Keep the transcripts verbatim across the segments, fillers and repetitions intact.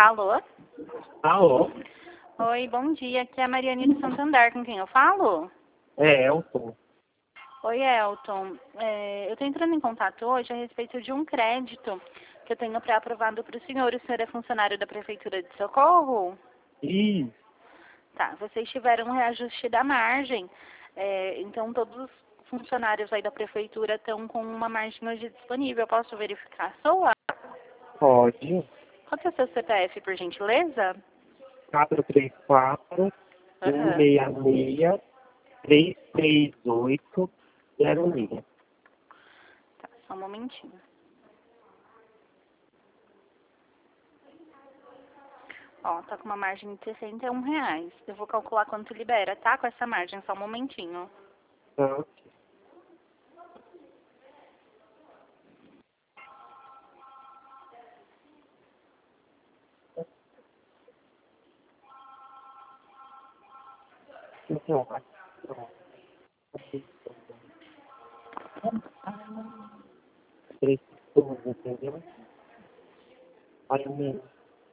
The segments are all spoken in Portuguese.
Alô? Alô? Oi, bom dia. Aqui é a Mariane de Santander, com quem eu falo? É, eu tô. Oi, Elton. É, eu estou entrando em contato hoje a respeito de um crédito que eu tenho pré-aprovado para o senhor. O senhor é funcionário da Prefeitura de Socorro? Ih, Tá, vocês tiveram um reajuste da margem. É, então, todos os funcionários aí da Prefeitura estão com uma margem hoje disponível. Eu posso verificar a sua? pode. Qual que é o seu C P F, por gentileza? quatro três quatro, um Aham. seis seis, três três oito, zero seis. Tá, só um momentinho. Ó, tá com uma margem de sessenta e um reais. Eu vou calcular quanto libera, tá? Com essa margem, só um momentinho. Tá. Então, três pessoas, entendeu? Olha mesmo.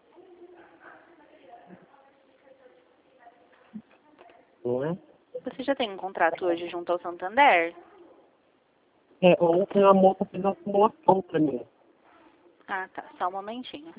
Não é? Você já tem um contrato hoje junto ao Santander? É, ontem a moça fez uma simulação pra mim. Ah, tá. Só um momentinho.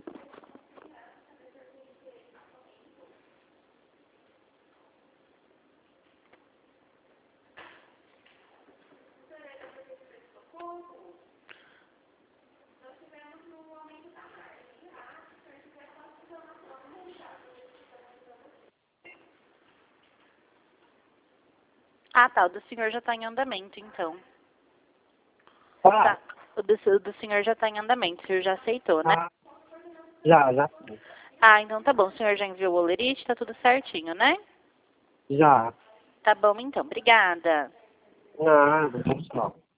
Ah, tá. O do senhor já está em andamento, então. Tá? Tá. O do, o do senhor já está em andamento. O senhor já aceitou, né? Tá. Já, já sim. Ah, então tá bom. O senhor já enviou o olerite, tá tudo certinho, né? Já. Tá bom, então. Obrigada. Nada, pessoal.